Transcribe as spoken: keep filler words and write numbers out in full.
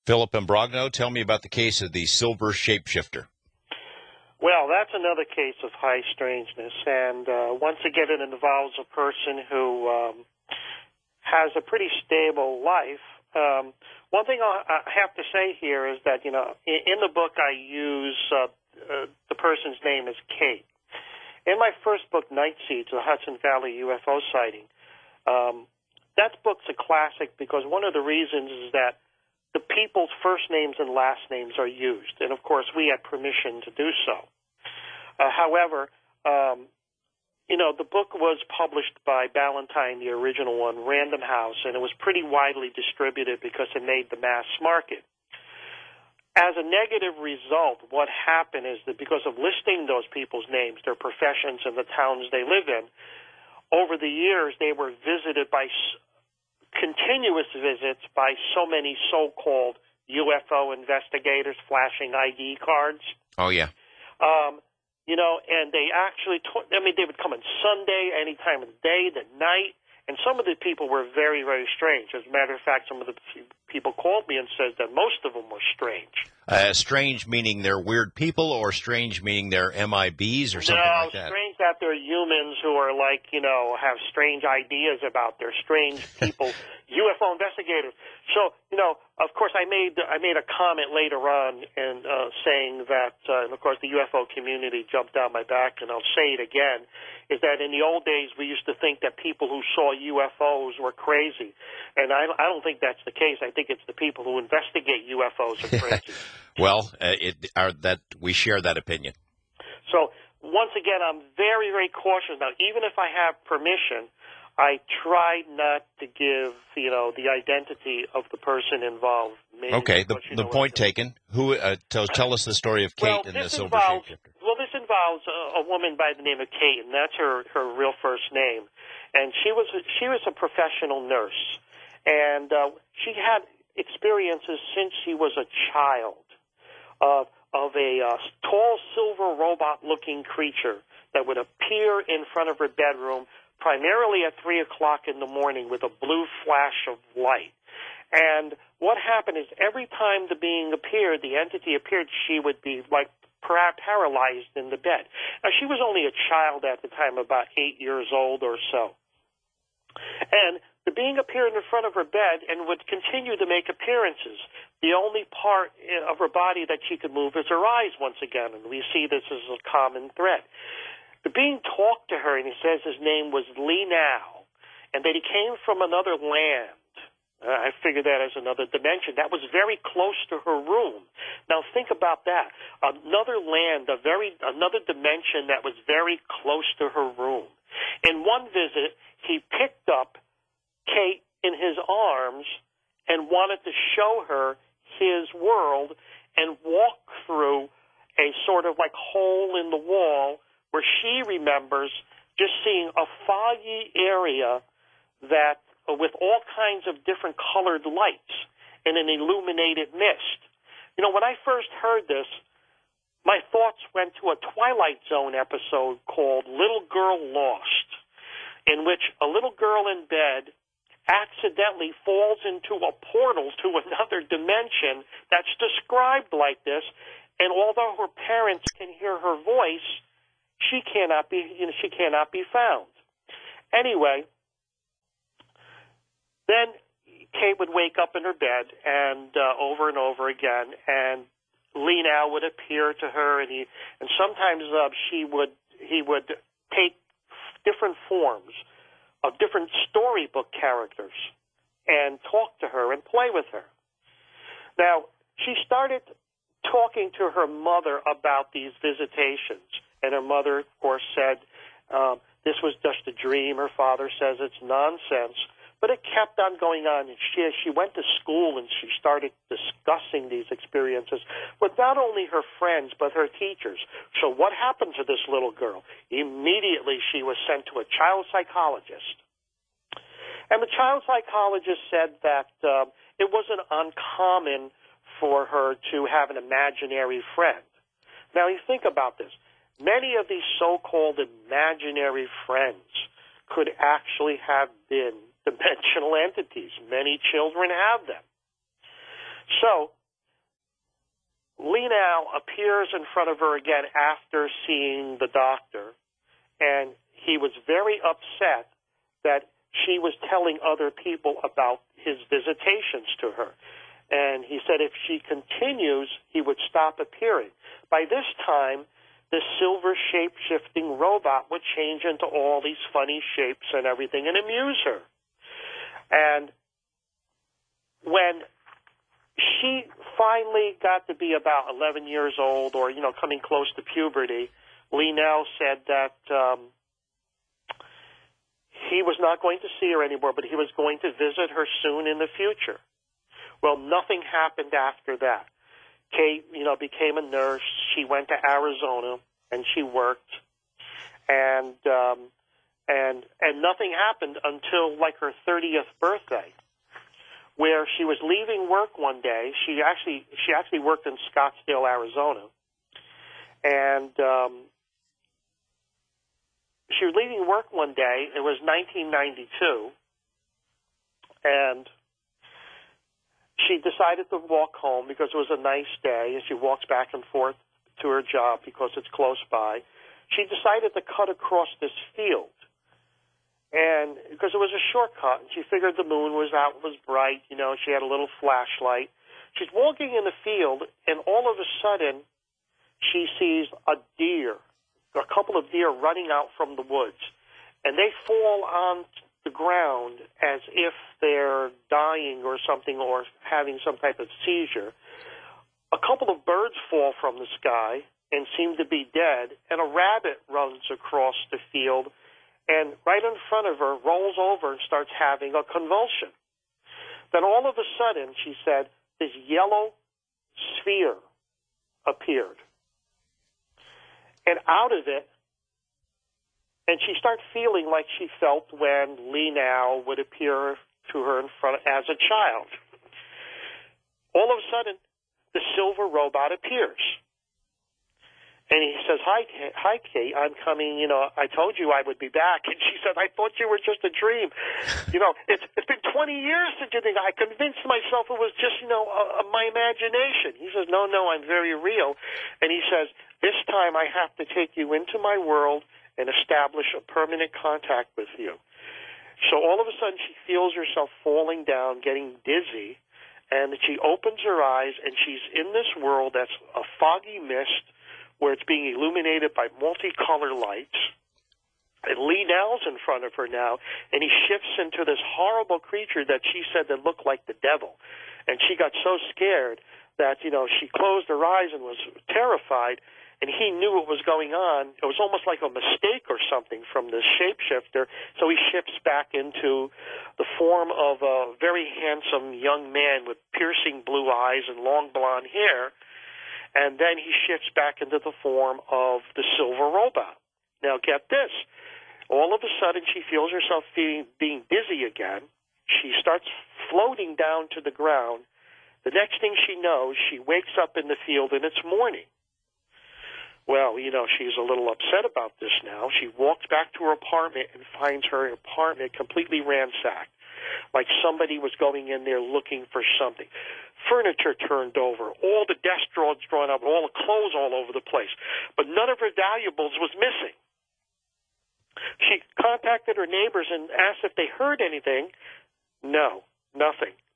Philip Imbrogno, tell me about the case of the silver shapeshifter. Well, that's another case of high strangeness, and uh, once again it involves a person who um, has a pretty stable life. Um, one thing I have to say here is that, you know, in, in the book I use uh, uh, the person's name is Kate. In my first book, Night Seeds, the Hudson Valley U F O sighting, um, that book's a classic because one of the reasons is that the people's first names and last names are used, and of course we had permission to do so. Uh, however, um, you know, the book was published by Ballantine, the original one, Random House, and it was pretty widely distributed because it made the mass market. As a negative result, what happened is that because of listing those people's names, their professions, and the towns they live in, over the years they were visited by continuous visits by so many so-called U F O investigators flashing I D cards. Oh, yeah. Um, you know, and they actually, t- I mean, they would come on Sunday, any time of the day, the night, and some of the people were very, very strange. As a matter of fact, some of the people called me and said that most of them were strange. Uh, strange meaning they're weird people, or strange meaning they're M I Bs or something no, like that? No, strange that they're humans who are like, you know, have strange ideas about their strange people, U F O investigators. So, you know, of course, I made I made a comment later on and uh, saying that, uh, and of course, the U F O community jumped down my back, and I'll say it again, is that in the old days we used to think that people who saw U F Os were crazy. And I, I don't think that's the case. I think it's the people who investigate U F Os are crazy. Well, uh, it, our, that we share that opinion. So, once again, I'm very, very cautious. Now, even if I have permission, I try not to give, you know, the identity of the person involved. Maybe okay, the, the point taken. Who uh, tell, tell us the story of Kate well, and the silver involves, shapeshifter. Well, this involves a, a woman by the name of Kate, and that's her, her real first name. And she was she was a professional nurse, and uh, she had experiences since she was a child of of a uh, tall silver robot-looking creature that would appear in front of her bedroom, primarily at three o'clock in the morning, with a blue flash of light. And what happened is every time the being appeared, the entity appeared, she would be like paralyzed in the bed. Now, she was only a child at the time, about eight years old or so. And the being appeared in front of her bed and would continue to make appearances. The only part of her body that she could move is her eyes once again, and we see this as a common thread. The being talked to her, and he says his name was Lee Now, and that he came from another land. Uh, I figured that as another dimension. That was very close to her room. Now think about that. Another land, a very another dimension that was very close to her room. In one visit, he picked up Kate in his arms and wanted to show her his world and walk through a sort of like hole in the wall where she remembers just seeing a foggy area that uh, with all kinds of different colored lights and an illuminated mist. You know, when I first heard this, my thoughts went to a Twilight Zone episode called Little Girl Lost, in which a little girl in bed accidentally falls into a portal to another dimension that's described like this, and although her parents can hear her voice, she cannot be, you know, she cannot be found. Anyway, then Kate would wake up in her bed, and uh, over and over again, and Lee Now would appear to her, and he, and sometimes uh, she would, he would take different forms of different storybook characters and talk to her and play with her. Now, she started talking to her mother about these visitations, and her mother, of course, said um, this was just a dream. Her father says it's nonsense. But it kept on going on, and she, she went to school, and she started discussing these experiences with not only her friends, but her teachers. So what happened to this little girl? Immediately she was sent to a child psychologist. And the child psychologist said that uh, it wasn't uncommon for her to have an imaginary friend. Now, you think about this. Many of these so-called imaginary friends could actually have been dimensional entities. Many children have them. So Lee now appears in front of her again after seeing the doctor, and he was very upset that she was telling other people about his visitations to her. And he said if she continues, he would stop appearing. By this time, the silver shape-shifting robot would change into all these funny shapes and everything and amuse her. And when she finally got to be about eleven years old, or, you know, coming close to puberty, Lee now said that um, he was not going to see her anymore, but he was going to visit her soon in the future. Well, nothing happened after that. Kate, you know, became a nurse. She went to Arizona and she worked, and um, and and nothing happened until like her thirtieth birthday, where she was leaving work one day. She actually she actually worked in Scottsdale, Arizona, and um, she was leaving work one day. It was nineteen ninety-two, and she decided to walk home because it was a nice day, and she walks back and forth to her job because it's close by. She decided to cut across this field, and because it was a shortcut, and she figured the moon was out, was bright, you know, she had a little flashlight. She's walking in the field, and all of a sudden, she sees a deer, a couple of deer running out from the woods, and they fall on the ground as if they're dying or something, or having some type of seizure. A couple of birds fall from the sky and seem to be dead, and a rabbit runs across the field and right in front of her rolls over and starts having a convulsion. Then all of a sudden, she said, this yellow sphere appeared. And out of it, and she started feeling like she felt when Lee now would appear to her in front as a child. All of a sudden, the silver robot appears. And he says, hi, hi, Kate, I'm coming, you know, I told you I would be back. And she said, I thought you were just a dream. You know, it's, it's been twenty years since you think. I convinced myself it was just, you know, uh, my imagination. He says, no, no, I'm very real. And he says, this time I have to take you into my world and establish a permanent contact with you. So all of a sudden she feels herself falling down, getting dizzy, and she opens her eyes, and she's in this world that's a foggy mist where it's being illuminated by multicolor lights. And Lee Now's in front of her now, and he shifts into this horrible creature that she said that looked like the devil. And she got so scared that, you know, she closed her eyes and was terrified, and he knew what was going on. It was almost like a mistake or something from the shapeshifter, so he shifts back into the form of a very handsome young man with piercing blue eyes and long blonde hair, and then he shifts back into the form of the silver robot. Now, get this. All of a sudden, she feels herself being, being dizzy again. She starts floating down to the ground. The next thing she knows, she wakes up in the field, and it's morning. Well, you know, she's a little upset about this now. She walks back to her apartment and finds her apartment completely ransacked, like somebody was going in there looking for something. Furniture turned over, all the desk drawers drawn up, all the clothes all over the place. But none of her valuables was missing. She contacted her neighbors and asked if they heard anything. No, nothing.